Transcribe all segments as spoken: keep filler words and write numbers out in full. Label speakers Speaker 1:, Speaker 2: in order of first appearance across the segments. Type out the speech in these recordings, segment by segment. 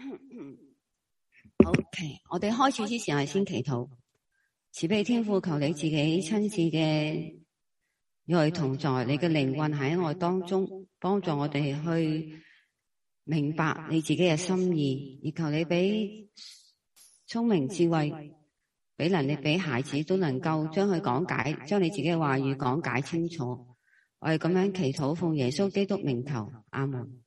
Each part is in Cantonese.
Speaker 1: OK， 我哋開始之前係先祈禱，慈悲天父，求你自己親自嘅與我同在，你嘅靈運喺我當中，幫助我哋去明白你自己嘅心意，而求你俾聰明智慧，俾能力俾孩子都能夠將佢講解，將你自己嘅話語講解清楚。我哋咁樣祈禱，奉耶穌基督名求，阿門。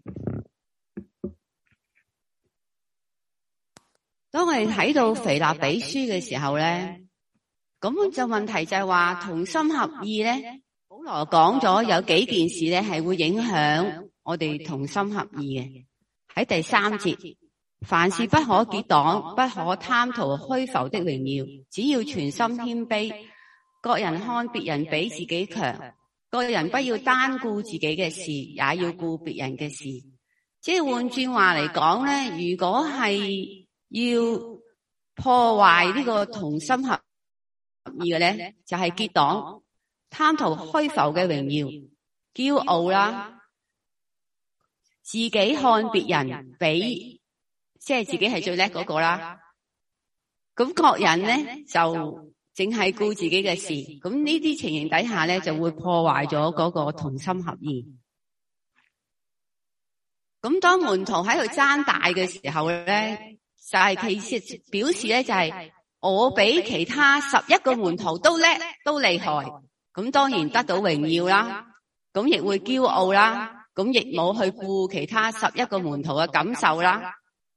Speaker 1: 當我哋睇到腓立比書嘅時候咧，咁就問題就係話同心合意咧。保羅講咗有幾件事咧係會影響我哋同心合意嘅。喺第三節，凡事不可結黨，不可貪圖虛浮的榮耀，只要全心謙卑，各人看別人比自己強，各人不要單顧自己嘅事，也要顧別人嘅事。即係換轉話嚟講咧，如果係要破壞呢個同心合意嘅咧，就係結黨、貪圖虛浮嘅榮耀、驕傲啦，自己看別人比，即係自己係最叻嗰個啦。咁各人咧就淨係顧自己嘅事，咁呢啲情形底下咧就會破壞咗嗰個同心合意。咁當門徒喺度爭大嘅時候咧，就係其實表示咧就係我比其他十一個門徒都叻都厲害，咁當然得到榮耀啦，咁亦會驕傲啦，咁亦冇去顧其他十一個門徒嘅感受啦。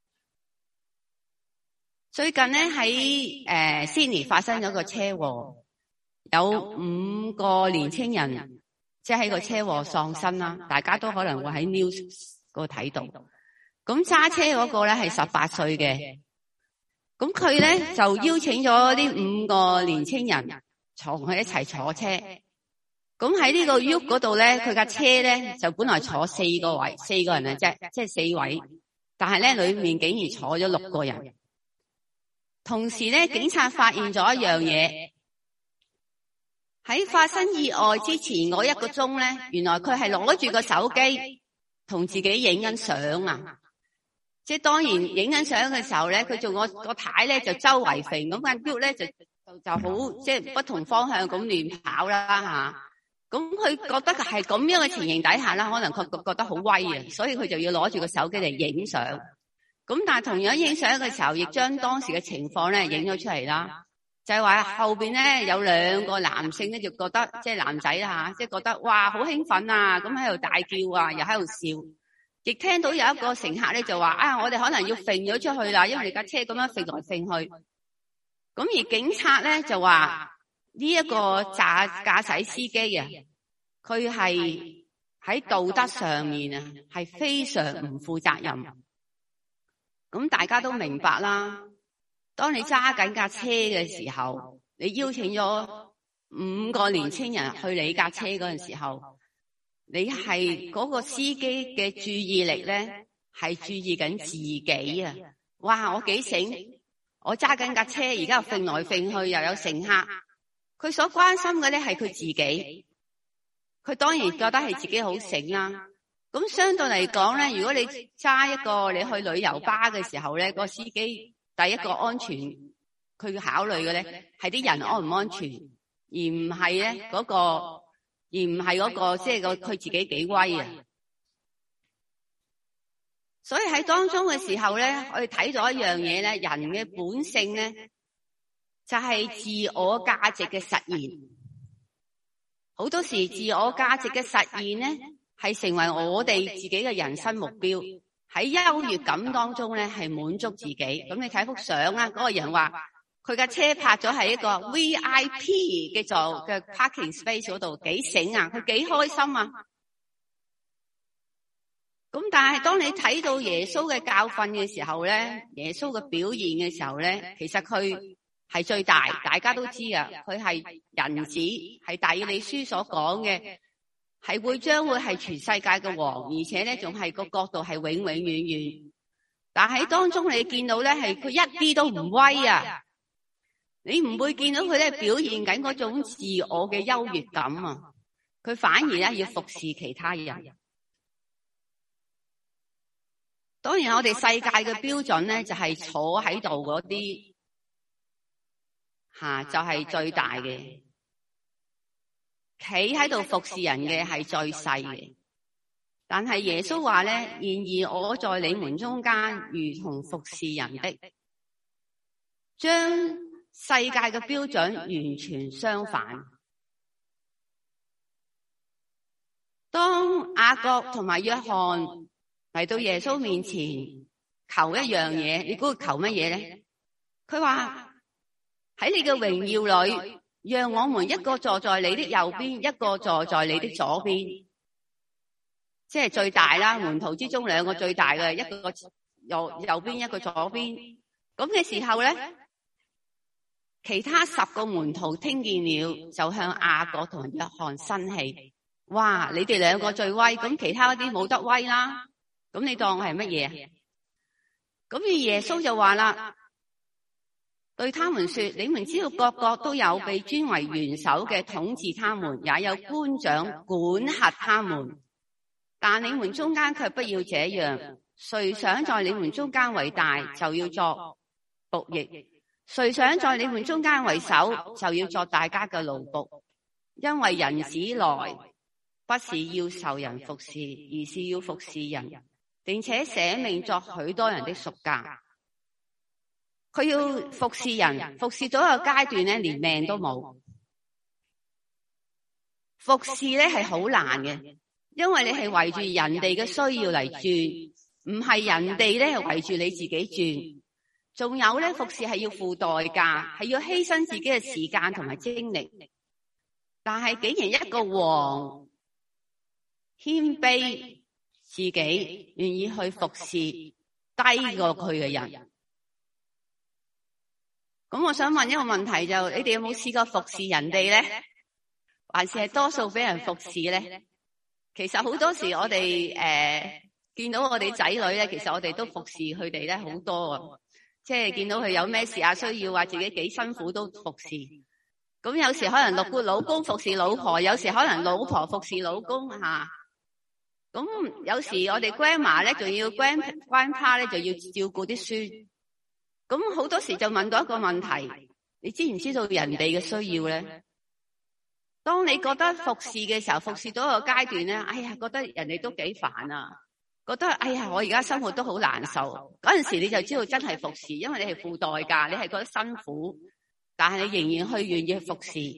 Speaker 1: 最近咧喺誒 Sydney 發生咗個車禍，有五個年青人即係喺個車禍喪生啦，大家都可能會喺 news 嗰度睇到。咁揸車嗰個咧係十八歲嘅，咁佢咧就邀請咗呢五個年青人同佢一齊坐車。咁喺呢個 U 嗰度咧，佢架車咧就本來坐四個位，四個人啊，即係即係四位，但係咧裏面竟然坐咗六個人。同時咧，警察發現咗一樣嘢，喺發生意外之前嗰一個鐘咧，原來佢係攞住個手機同自己影緊相啊！即係當然影緊相嘅時候咧，佢做個個軚咧就周圍揈，咁間 U 咧就就就好即係不同方向咁亂跑啦吓。咁佢覺得係咁樣嘅情形底下啦，可能佢覺得好威啊，所以佢就要攞住個手機嚟影相。咁但係同樣影相嘅時候，亦將當時嘅情況咧影咗出嚟啦。就係話後邊咧有兩個男性咧就覺得即係男仔啦吓，即係覺得哇好興奮啊，咁喺度大叫啊，又喺度笑。亦聽到有一個乘客咧就話啊，我哋可能要揈咗出去啦，因為你架車咁樣揈來揈去。咁而警察咧就話呢一個駕駕駛司機啊，佢係喺道德上面啊係非常唔負責任。咁大家都明白啦，當你揸緊架車嘅時候，你邀請咗五個年青人去你架車嗰陣時候，你係嗰個司機嘅注意力咧係注意緊自己啊！哇，我幾醒，我揸緊架車，而家又揈來揈去，又有乘客，佢所關心嘅咧係佢自己，佢當然覺得係自己好醒啦。咁相對嚟講咧，如果你揸一個你去旅遊巴嘅時候咧，個司機第一個安全佢考慮嘅咧係啲人安唔安全，而唔係咧嗰個，而唔係嗰個即係個佢自己幾威啊。所以喺當中嘅時候咧，我哋睇到一樣嘢咧，人嘅本性咧就係自我價值嘅實現。好多時自我價值嘅實現咧，係成為我哋自己嘅人生目標，喺優越感當中咧係滿足自己。咁你睇幅相啦，嗰個人話佢架車泊咗喺一個 V I P 嘅座嘅 parking space 嗰度，幾醒啊，佢幾開心啊。咁但係當你睇到耶穌嘅教訓嘅時候咧，耶穌嘅表現嘅時候咧，其實佢係最大，大家都知啊，佢係人子，係但以理書所講嘅，係會將會係全世界嘅王，而且咧仲係個國度係永永遠遠。但喺當中你見到咧，係佢一啲都唔威啊！你唔會見到佢咧表現緊嗰種自我嘅優越感啊！佢反而咧要服侍其他人。 當然我哋世界嘅標準咧就係坐喺度嗰啲吓就係最大嘅，企喺度服侍人嘅係最細嘅。但係耶穌話咧，然而我在你們中間如同服侍人的，將世界嘅標準完全相反。當雅各同埋約翰嚟到耶穌面前求一樣嘢，你估佢求乜嘢咧？佢話喺你嘅榮耀裏，讓我們一個坐在你的右邊，一個坐在你的左邊。即係最大啦，門徒之中兩個最大嘅，一個右右邊，一個左邊。咁嘅時候咧，其他十個門徒聽見了，就向雅各同約翰生氣。哇！你哋兩個最威，咁其他嗰啲冇得威啦。咁你當係乜嘢？咁而耶穌就話啦，對他們說：你們知道各國都有被尊為元首嘅統治他們，也有官長管轄他們。但你們中間卻不要這樣，誰想在你們中間為大，就要作僕役；誰想在你們中間為首，就要作大家嘅奴僕。因為人子來，不是要受人服侍，而是要服侍人，並且捨命作許多人的贖價。佢要服侍人，服侍到一個階段咧，連命都冇。服侍咧係好難嘅。因為你係圍住人哋嘅需要嚟轉，唔係人哋咧圍住你自己轉。仲有咧，服侍係要付代價，係要犧牲自己嘅時間同埋精力。但係竟然一個王謙卑自己，願意去服侍低過佢嘅人。咁我想問一個問題，就你哋有冇試過服侍人哋咧，還是係多數俾人服侍咧？其實好多時我哋誒、呃、見到我哋仔女咧，其實我哋都服侍佢哋咧好多啊！即係見到佢有咩事啊，需要話自己幾辛苦都服侍。咁有時可能老公老公服侍老婆，有時可能老婆服侍老公吓。咁、啊、有時我哋 grandma 咧，仲要 grand grandpa 咧，就要照顧啲孫。咁好多時就問到一個問題：你知唔知道人哋嘅需要咧？當你覺得服侍嘅時候，服侍到一個階段咧，哎呀，覺得人哋都幾煩啊，覺得哎呀，我而家生活都好難受。嗰陣時你就知道真係服侍，因為你係付代價，你係覺得辛苦，但係你仍然去願意服侍，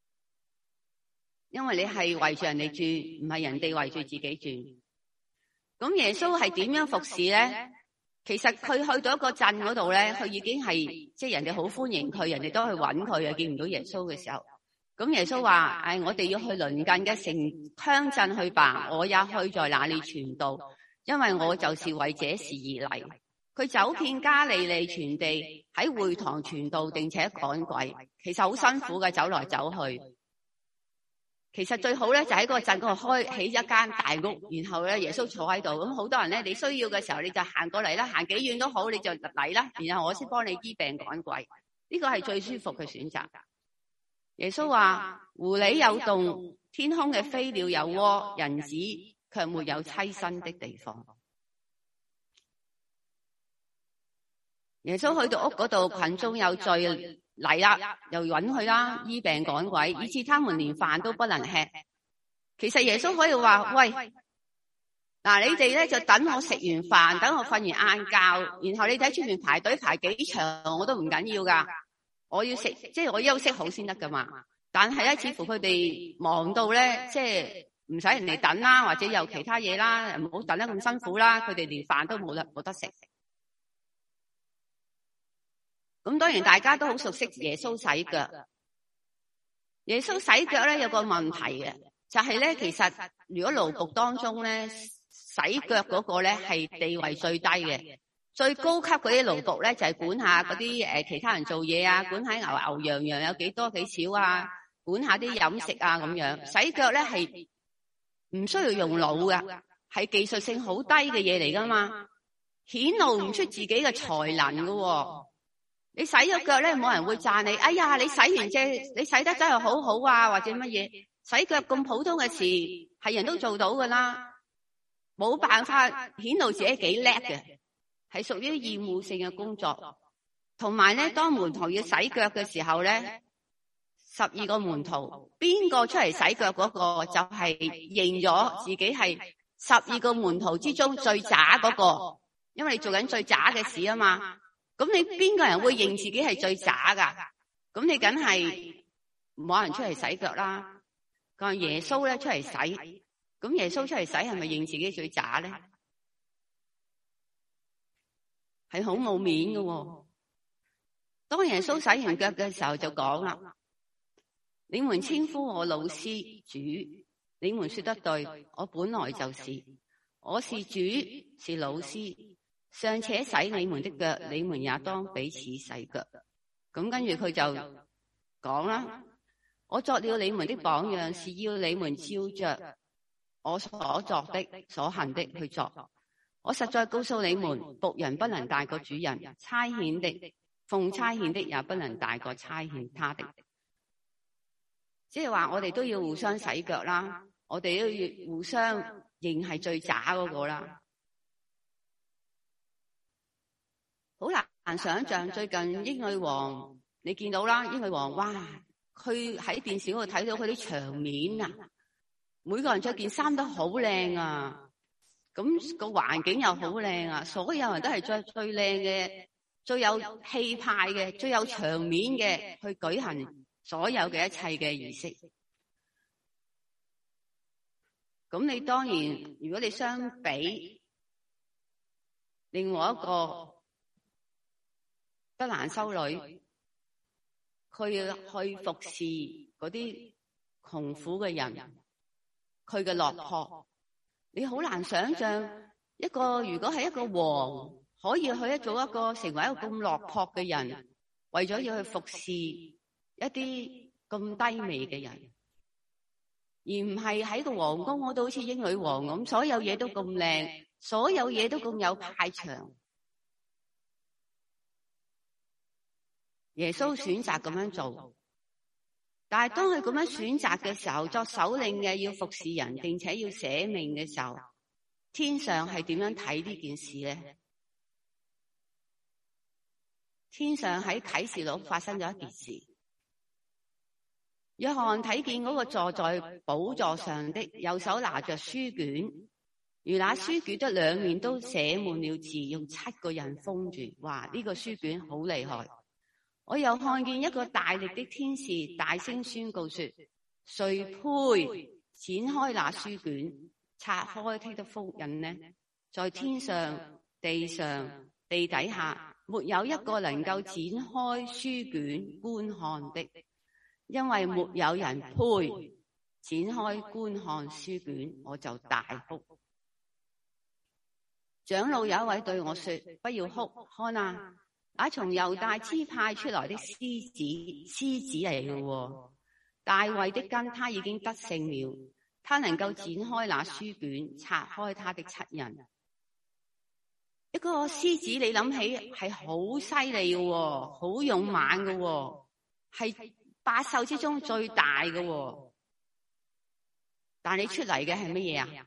Speaker 1: 因為你係圍住人哋轉，唔係人哋圍住自己轉。咁耶穌係點樣服侍咧？其實佢去到一個鎮嗰度咧，佢已經係即係人哋好歡迎佢，人哋都去揾佢啊，見唔到耶穌嘅時候。咁耶穌話：唉、哎，我哋要去鄰近嘅城鄉鎮去吧，我也去在那裏傳道，因為我就是為這事而嚟。佢走遍加利利全地，喺會堂傳道，並且趕鬼。其實好辛苦嘅，走來走去。其實最好咧，就喺嗰個鎮嗰度開起一間大屋，然後咧耶穌坐喺度。咁好多人咧，你需要嘅時候你就行過嚟啦，行幾遠都好，你就嚟啦，然後我先幫你醫病趕鬼。呢個係最舒服嘅選擇。耶穌話：狐狸有洞，天空嘅飛鳥有窩，人子卻沒有棲身的地方。耶穌去到屋嗰度，群眾有罪嚟啦，又揾佢啦，醫病趕鬼，以致他們連飯都不能吃。其實耶穌可以話：喂，嗱，你哋咧就等我食完飯，等我瞓完晏覺，然後你睇出面排隊排幾長，我都唔緊要噶。我要食，即係我休息好先得噶嘛。但係咧，似乎佢哋忙到咧，即係唔使人哋等啦，或者有其他嘢啦，唔好等得咁辛苦啦。佢哋連飯都冇得冇得食。咁當然大家都好熟悉耶穌洗腳。耶穌洗腳咧有個問題嘅，就係咧，其實如果奴僕當中咧，洗腳嗰個咧係地位最低嘅。最高級嗰啲奴僕咧就係管下嗰啲誒其他人做嘢啊，管下牛牛羊羊有幾多幾少啊，管下啲飲食啊咁樣。洗腳咧係唔需要用腦噶，係技術性好低嘅嘢嚟噶嘛，顯露唔出自己嘅才能噶喎。你洗咗腳咧，冇人會讚你。哎呀，你洗完啫，你洗得真係好好啊，或者乜嘢？洗腳咁普通嘅事，係人都做到噶啦，冇辦法顯露自己幾叻嘅。 係屬於義務性嘅工作。同埋咧，當門徒要洗腳嘅時候咧，十二個門徒邊個出嚟洗腳嗰個就係認咗自己係十二個門徒之中最渣嗰個，因為你做緊最渣嘅事啊嘛。咁你邊個人會認自己係最渣噶？咁你梗係冇人出嚟洗腳啦。講耶穌咧出嚟洗，咁耶穌出嚟洗係咪認自己最渣咧？係好冇面㗎喎。當耶穌洗完腳嘅時候就講啦：你們稱呼我老師主，你們說得對，我本來就是，我是主是老師，尚且洗你們的腳，你們也當彼此洗腳。咁跟住佢就講啦：我作了你們的榜樣，是要你們照着我所作的所行的去作。我實在告訴你們，僕人不能大過主人，差遣的奉差遣的也不能大過差遣他的。即係話我哋都要互相洗腳啦，我哋都要互相認係最渣嗰個啦。好難想象最近英女王，你見到啦，英女王哇，佢喺電視嗰度睇到佢啲場面啊，每個人着件衫都好靚啊，咁個環境又好靚啊，所有人都係着最靚嘅、最有氣派嘅、最有場面嘅去舉行所有嘅一切嘅儀式。咁你當然，如果你相比另外一個德蘭修女，佢要去服侍嗰啲窮苦嘅人，佢嘅落魄，你好難想象一個如果係一個王可以去做一個成為一個咁落魄嘅人，為咗要去服侍一啲咁低微嘅人，而唔係喺個皇宮嗰度好似英女王咁，所有嘢都咁靚，所有嘢都咁有派場。耶穌選擇咁樣做，但係當佢咁樣選擇嘅時候，作首領嘅要服侍人，並且要捨命嘅時候，天上係點樣睇呢件事咧？天上喺啟示錄發生咗一件事，約翰睇見嗰個坐在寶座上的，右手拿着書卷，如那書卷的兩面都寫滿了字，用七個人封住。哇！呢個書卷好厲害。我又看見一個大力的天使大聲宣告說：誰配展開那書卷，拆開他的封印呢？在天上、地上、地底下，沒有一個能夠展開書卷觀看的，因為沒有人配展開觀看書卷。我就大哭。長老有一位對我說：不要哭，看啊！那從猶大支派出來的獅子，獅子嚟嘅喎，大衛的根，他已經得勝了，他能夠展開那書卷，拆開他的七印。一個獅子，你諗起係好犀利嘅喎，好勇猛嘅喎，係百獸之中最大嘅喎，但你出嚟嘅係乜嘢啊？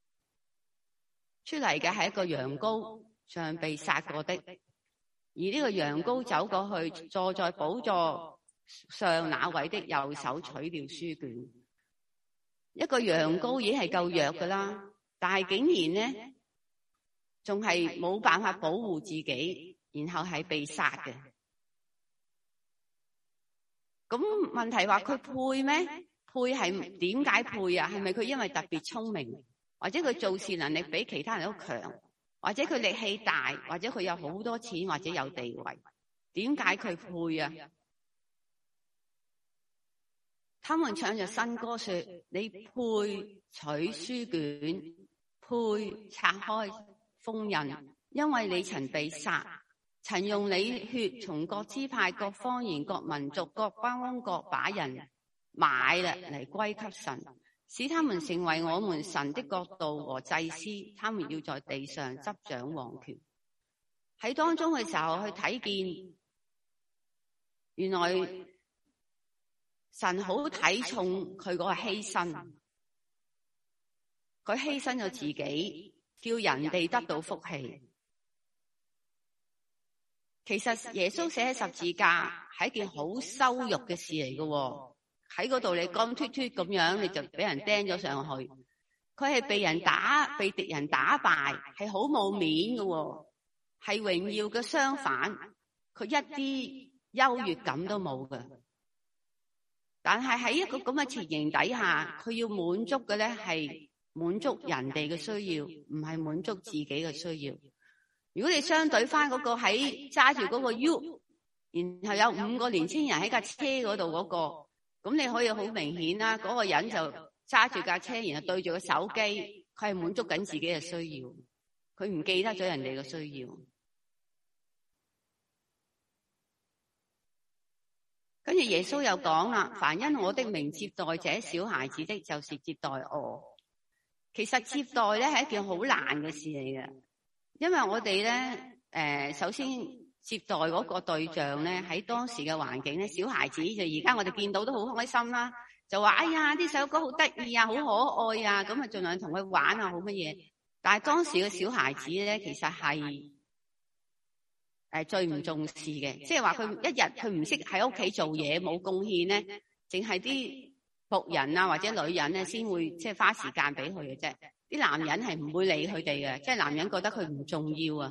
Speaker 1: 出嚟嘅係一個羊羔，像被殺過的。而呢個羊羔走過去，坐在寶座上那位的右手取掉書卷。一個羊羔已經係夠弱噶啦，但係竟然呢，仲係冇辦法保護自己，然後係被殺嘅。咁問題話佢配咩？配係點解配啊？係咪佢因為特別聰明，或者佢做事能力比其他人都強？或者佢力氣大，或者佢有好多錢，或者有地位，點解佢配啊？他們唱着新歌說：你配取書卷，配拆開封印，因為你曾被殺，曾用你血從各支派、各方言、各民族、各邦國把人買啦嚟歸給神，使他們成為我們神的國度和祭司，他們要在地上執掌王權。喺當中嘅時候去睇見，原來神好睇重佢嗰個犧牲，佢犧牲咗自己，叫人哋得到福氣。 其實耶穌寫喺十字架係一件好羞辱嘅事嚟嘅，喺嗰度你光脫脫咁樣，你就俾人釘咗上去。佢係被人打，被敵人打敗，係好冇面嘅，係榮耀嘅相反，佢一啲優越感都冇嘅。但係喺一個咁嘅情形底下，佢要滿足嘅咧係滿足人哋嘅需要，唔係滿足自己嘅需要。如果你相對翻嗰個喺揸住嗰個 U， 然後有五個年青人喺架車嗰度嗰個，咁你可以好明顯啦，嗰個人就揸住架車，然後對住個手機，佢係滿足緊自己嘅需要，佢唔記得咗人哋嘅需要。跟住耶穌又講啦，凡因我的名接待這小孩子的，就是接待我。其實接待咧係一件好難嘅事嚟嘅。因為我哋咧，誒、呃，首先接待嗰個對象咧，喺當時嘅環境咧，小孩子就而家我哋見到都好開心啦，就話哎呀，呢首歌好得意啊，好可愛啊，咁啊盡量同佢玩啊，好乜嘢。但係當時嘅小孩子咧，其實係誒、呃、最唔重視嘅，即係話佢一日佢唔識喺屋企做嘢，冇貢獻咧，淨係啲僕人啊或者女人咧先會即係花時間俾佢嘅啫。啲男人係唔會理佢哋嘅，即係男人覺得佢唔重要啊。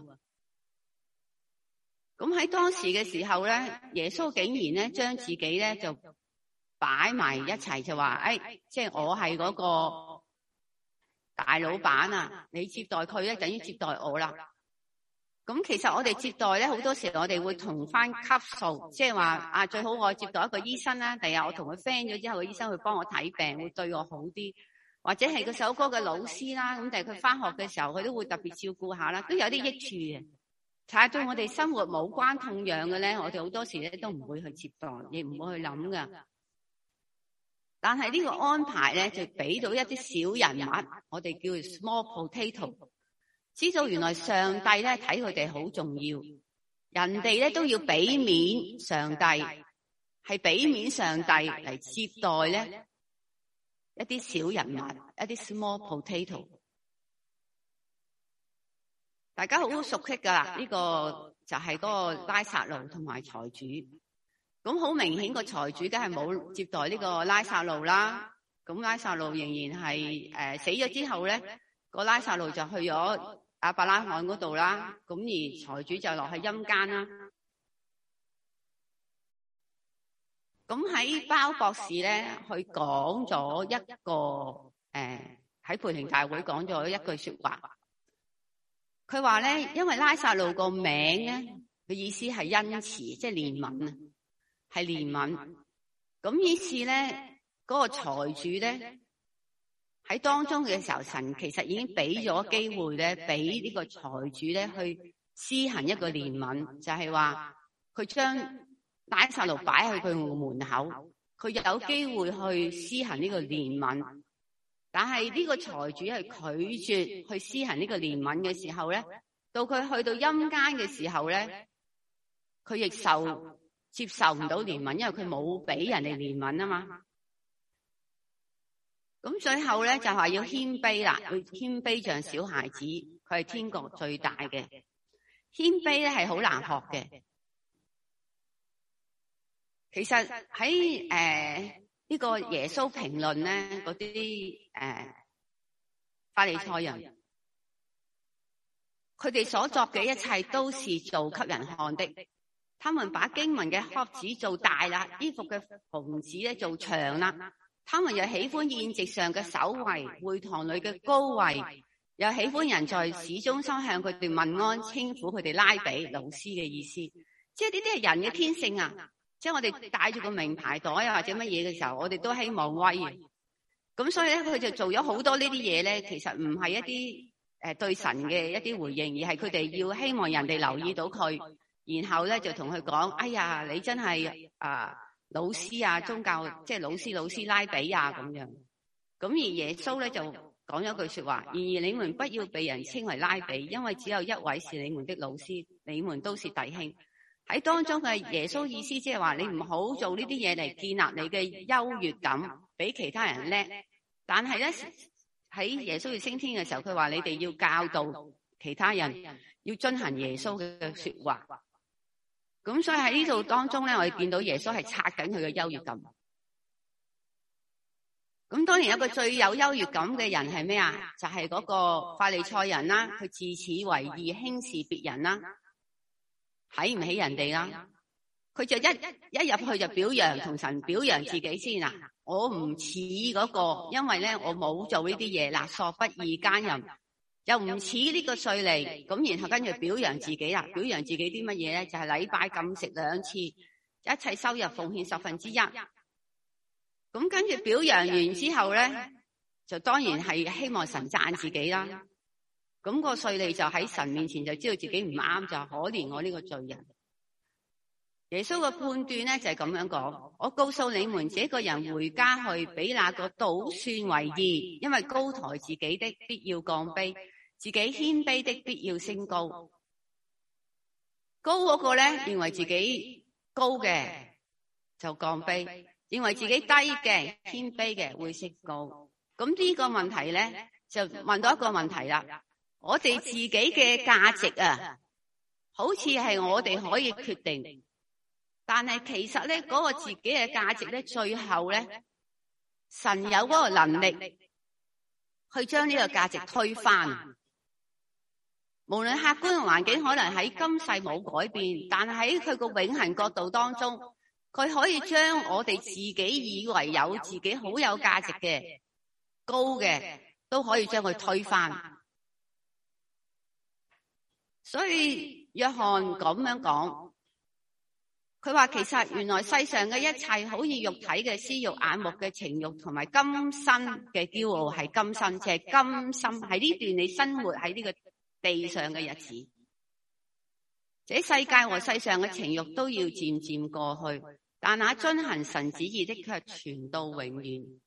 Speaker 1: 咁喺當時嘅時候咧，耶穌竟然咧將自己咧就擺埋一齊，就話誒，即係我係嗰個大老闆啊，你接待佢咧等於接待我啦。咁其實我哋接待咧好多時我哋會同翻級數，即係話啊，最好我接待一個醫生啦，第日我同佢 friend 咗之後，個醫生會幫我睇病，會對我好啲。或者係嗰首歌嘅老師啦，咁但係佢翻學嘅時候，佢都會特別照顧下啦，都有啲益處嘅。但係對我哋生活冇關痛癢嘅咧，我哋好多時咧都唔會去接待，亦唔會去諗噶。但係呢個安排咧，就俾到一啲小人物，我哋叫 small potato， 知道原來上帝咧睇佢哋好重要，人哋咧都要俾面上帝，係俾面上帝嚟接待咧。一啲小人物，一啲 small potato， 大家好熟悉噶啦。呢、這個就係嗰個拉撒路同埋財主。咁好明顯個財主梗係冇接待呢個拉撒路啦。咁拉撒路仍然係誒、呃、死咗之後咧，個拉撒路就去咗亞伯拉罕嗰度啦。咁而財主就落喺陰間啦。咁喺包博士咧，佢講咗一個誒喺培靈大會講咗一句說話。佢話咧，因為拉撒路個名咧，佢意思係恩慈，即係憐憫啊，係憐憫。咁於是咧，嗰個財主咧喺當中嘅時候，神其實已經俾咗機會咧，俾呢個財主咧去施行一個憐憫，就係話佢將拉撒路擺喺佢門口，佢有機會去施行呢個憐憫，但係呢個財主係拒絕去施行呢個憐憫嘅時候咧，到佢去到陰間嘅時候咧，佢亦受接受唔到憐憫，因為佢冇俾人哋憐憫啊嘛。咁最後咧就係要謙卑啦，要謙卑像小孩子，佢係天國最大嘅。謙卑咧係好難學嘅。其實喺誒呢個耶穌評論咧，嗰啲誒法利賽人，佢哋所作嘅一切都是做給人看的。他們把經文嘅盒子做大啦，衣服嘅縫子咧做長啦。他們又喜歡宴席上嘅首位，會堂裏嘅高位，又喜歡人在市中心向佢哋問安，稱呼佢哋拉比老師嘅意思。即係呢啲係人嘅天性啊！即係我哋帶住個名牌袋啊，或者乜嘢嘅時候，我哋都希望威嘅。咁所以咧，佢就做咗好多呢啲嘢咧，其實唔係一啲誒對神嘅一啲回應，而係佢哋要希望人哋留意到佢，然後咧就同佢講：哎呀，你真係啊、呃、老師啊，宗教即係老師老師拉比啊咁樣。咁而耶穌咧就講咗句說話：然而你們不要被人稱為拉比，因為只有一位是你們的老師，你們都是弟兄。喺當中嘅耶穌意思即係話，你唔好做呢啲嘢嚟建立你嘅優越感，比其他人叻。但係咧喺耶穌要升天嘅時候，佢話你哋要教導其他人，要遵行耶穌嘅說話。 咁所以喺呢度當中咧，我哋見到耶穌係拆緊佢嘅優越感。咁當然有個最有優越感嘅人係咩啊？就係、是、嗰個法利賽人啦，佢自恃為義，輕視別人啦，睇唔起人哋啦。佢就一一入去就表揚，同神表揚自己先啊！我唔似嗰個，因為咧我冇做呢啲嘢，勒索不義奸淫，又唔似呢個稅吏。咁然後跟住表揚自己啦，表揚自己啲乜嘢咧？就係、是、禮拜禁食兩次，一切收入奉獻十分之一。咁跟住表揚完之後咧，就當然係希望神讚自己啦。咁、那個稅吏就喺神面前就知道自己唔啱，就可憐我呢個罪人。耶穌嘅判斷咧就係咁樣講：我告訴你們，這個人回家去，比那個倒算為義，因為高抬自己的必要降卑，自己謙卑的必要升高。高嗰個咧認為自己高嘅就降卑，認為自己低嘅謙卑嘅會升高。咁呢個問題咧就問到一個問題啦：我哋自己嘅價值啊，好似係我哋可以決定。但係其實咧，嗰個自己嘅價值咧，最後咧，神有嗰個能力去將呢個價值推翻。無論客觀嘅環境可能喺今世冇改變，但係喺佢個永恆角度當中，佢可以將我哋自己以為有自己好有價值嘅高嘅，都可以將佢推翻。所以約翰咁樣講。佢話其實原來世上嘅一切，好似肉體嘅私欲、眼目嘅情欲，同埋今生嘅驕傲，係今生，即係今生喺呢段你生活喺呢個地上嘅日子。這世界和世上嘅情欲都要漸漸過去，但那遵行神旨意的卻存到永遠。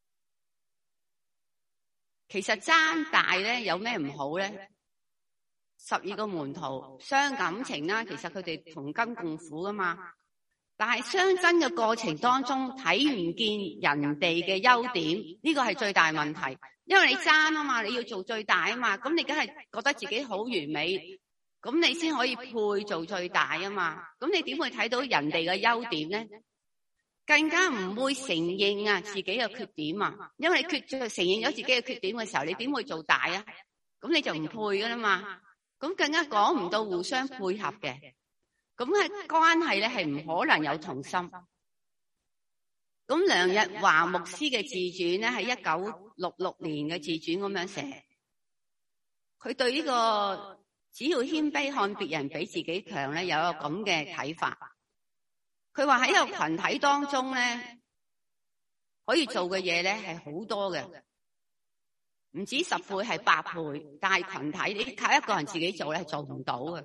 Speaker 1: 其實爭大咧有咩唔好咧？十二個門徒傷感情啦，其實佢哋同甘共苦噶嘛。但係相爭嘅過程當中睇唔見人哋嘅優點，呢個係最大問題。因為你爭啊嘛，你要做最大啊嘛，咁你梗係覺得自己好完美，咁你先可以配做最大啊嘛。咁你點會睇到人哋嘅優點咧？更加唔會承認啊自己嘅缺點啊，因為你缺承認咗自己嘅缺點嘅時候，你點會做大啊？咁你就唔配噶啦嘛。咁更加講唔到互相配合嘅，咁嘅關係咧係唔可能有同心。咁梁日華牧師嘅自傳咧係一九六六年嘅自傳咁樣寫，佢對呢個只要謙卑看別人比自己強咧有一個咁嘅睇法。佢話喺個群體當中咧可以做嘅嘢咧係好多嘅。唔止十倍係百倍，但係群體你靠一個人自己做咧係做唔到嘅。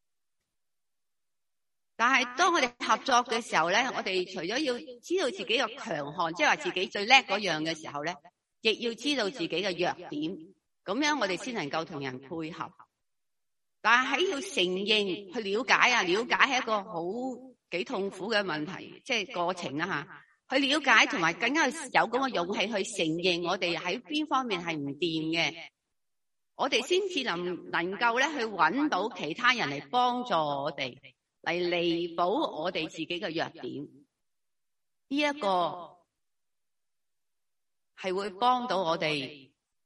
Speaker 1: 但係當我哋合作嘅時候咧，我哋除咗要知道自己嘅強項，即係話自己最叻嗰樣嘅時候咧，亦要知道自己嘅弱點，咁樣我哋先能夠同人配合。但係喺要承認去了解啊，了解係一個好幾痛苦嘅問題，即係過程啊吓。去了解同埋更加有咁嘅勇氣去承認我哋喺邊方面係唔掂嘅，我哋先至能能夠咧去揾到其他人嚟幫助我哋，嚟彌補我哋自己嘅弱點。呢一個係會幫到我哋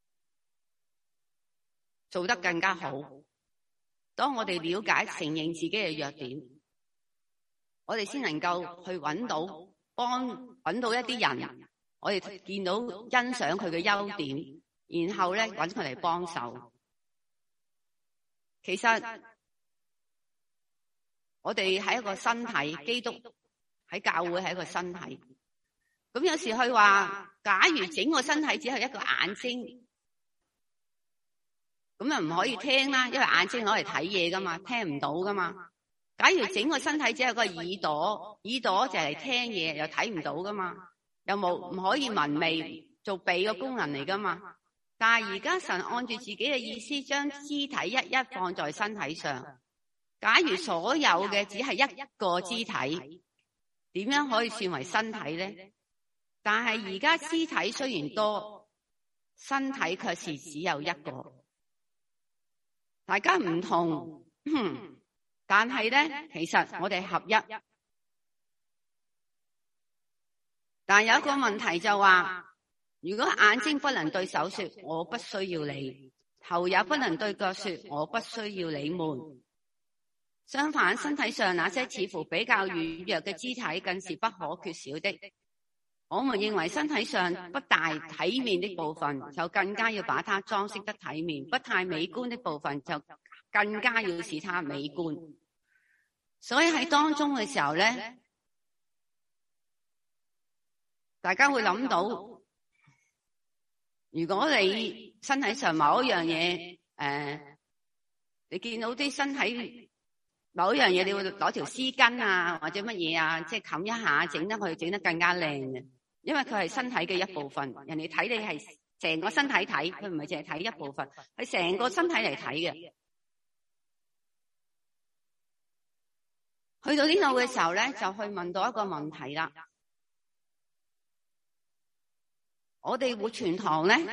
Speaker 1: 做得更加好。當我哋了解承認自己嘅弱點，我哋先能夠去揾到。幫揾到一啲人，我哋見到欣賞佢嘅優點，然後咧揾佢嚟幫手。其實我哋係一個身體，基督喺教會係一個身體。咁有時佢話，假如整個身體只係一個眼睛，咁又唔可以聽啦，因為眼睛攞嚟睇嘢噶嘛，聽唔到噶嘛。假如整個身體只有個耳朵，耳朵就係嚟聽嘢，又睇唔到噶嘛，又冇唔可以聞味，做鼻個功能嚟噶嘛。但係而家神按住自己嘅意思，將肢體一一放在身體上。假如所有嘅只係一個肢體，點樣可以算為身體咧？但係而家肢體雖然多，身體卻是只有一個。大家唔同。 但係咧，其實我哋合一。但係有一個問題就話，如果眼睛不能對手說我不需要你，頭也不能對腳說我不需要你們，相反，身體上那些似乎比較軟弱嘅肢體更是不可缺少的。我們認為身體上不大體面的部分，就更加要把它裝飾得體面；不太美觀的部分，就更加要使它美觀。所以喺當中嘅時候咧，大家會諗到，如果你身體上某一樣嘢，誒、呃，你見到啲身體某一樣嘢，你會攞條絲巾啊，或者乜嘢啊，即係冚一下，整得佢整得更加靚嘅，因為佢係身體嘅一部分。人哋睇你係成個身體睇，佢唔係淨係睇一部分，係成個身體嚟睇嘅。去到呢度嘅時候咧，就去問到一個問題啦。我哋活泉堂咧，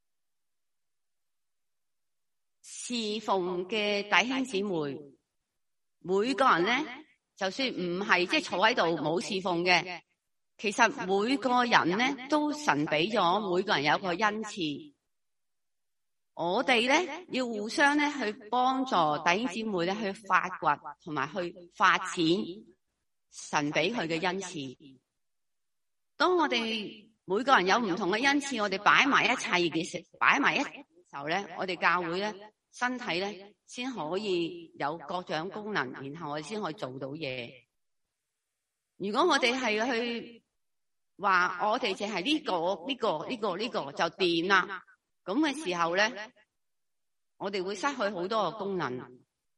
Speaker 1: 侍奉嘅弟兄姊妹，每個人咧，就算唔係即係坐喺度冇侍奉嘅，其實每個人咧都神俾咗每個人有一個恩賜。我哋咧要互相咧去幫助弟兄姊妹咧去發掘同埋去發展神俾佢嘅恩賜。當我哋每個人有唔同嘅恩賜，我哋擺埋一齊嘅時，擺埋一齊嘅時候咧，我哋教會咧身體咧先可以有各種功能，然後我哋先可以做到嘢。如果我哋係去話我哋淨係呢個呢個呢個呢個就掂啦，咁嘅時候咧，我哋會失去好多嘅功能。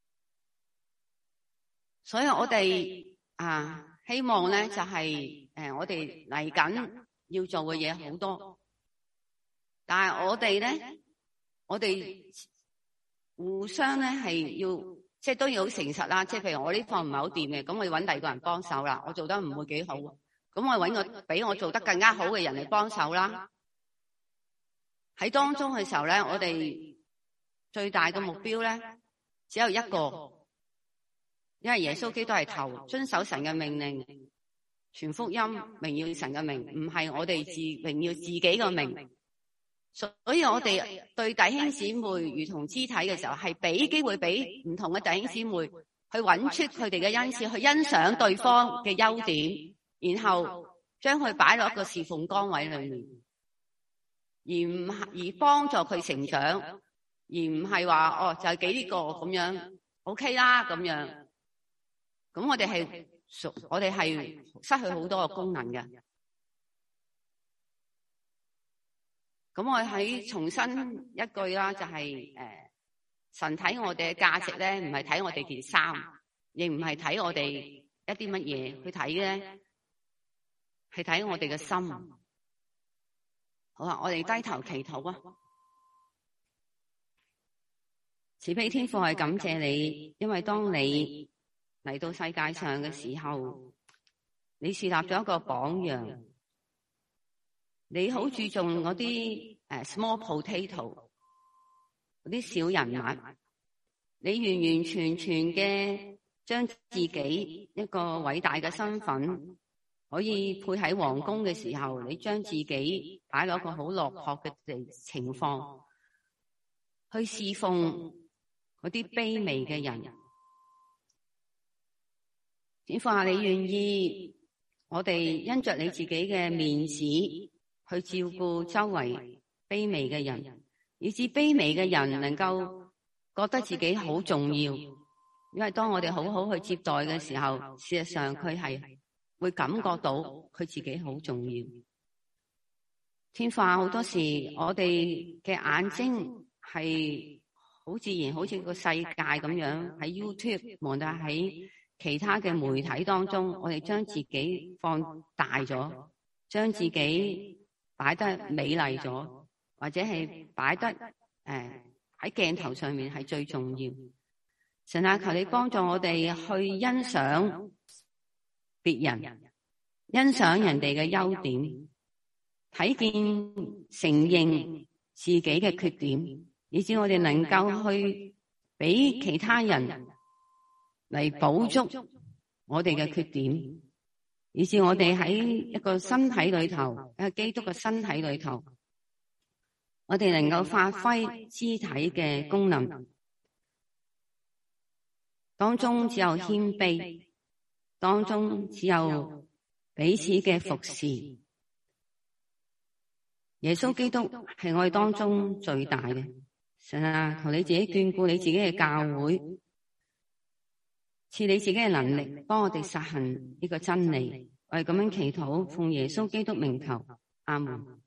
Speaker 1: 所以我哋啊希望咧就係誒我哋嚟緊要做嘅嘢好多，但係我哋咧，我哋互相咧係要，即係都要好誠實啦。即係譬如我呢方唔係好掂嘅，咁我要搵第二個人幫手啦。我做得唔會幾好，咁我搵個比我做得更加好嘅人嚟幫手啦。喺當中嘅時候咧，我哋最大嘅目標咧只有一個，因為耶穌基督係頭，遵守神嘅命令。傳福音，榮耀神嘅名，唔係我哋自榮耀自己嘅名。所以我哋對弟兄姊妹如同肢體嘅時候，係俾機會俾唔同嘅弟兄姊妹去揾出佢哋嘅恩賜，去欣賞對方嘅優點，然後將佢擺落一個侍奉崗位裏面，而唔而幫助佢成長，而唔係話哦就係幾呢個咁樣 OK 啦咁樣。咁我哋係。我哋係失去好多嘅功能嘅。咁我喺重申一句啦，就係、是、誒、呃，神睇我哋嘅價值咧，唔係睇我哋件衫，亦唔係睇我哋一啲乜嘢，去睇咧係睇我哋嘅心。好啊，我哋低頭祈禱啊！慈悲天父，係感謝你，因為當你嚟到世界上嘅時候，你樹立咗一個榜樣。你好注重嗰啲誒 small potato 嗰啲小人物，你完完全全嘅將自己一個偉大嘅身份可以配喺皇宮嘅時候，你將自己擺落一個好落魄嘅地情況，去侍奉嗰啲卑微嘅人。天父啊，你願意我哋因着你自己嘅面子去照顧周圍卑微嘅人，以致卑微嘅人能夠覺得自己好重要。因為當我哋好好去接待嘅時候，事實上佢係會感覺到佢自己好重要。天父啊，好多時我哋嘅眼睛係好自然，好似個世界咁樣，喺 YouTube 望到喺其他嘅媒體當中，我哋將自己放大咗，將自己擺得美麗咗，或者係擺得誒喺鏡頭上面係最重要。神啊，求你幫助我哋去欣賞別人，欣賞人哋嘅優點，睇見承認自己嘅缺點，以致我哋能夠去俾其他人嚟補足我哋嘅缺點，以致我哋喺一個身體裏頭，一個基督嘅身體裏頭，我哋能夠發揮肢體嘅功能。當中只有謙卑，當中只有彼此嘅服侍。耶穌基督係我哋當中最大嘅。神啊，求你自己眷顧你自己嘅教會，賜你自己嘅能力，幫我哋實行呢個真理。我哋咁樣祈禱，奉耶穌基督名求，阿門。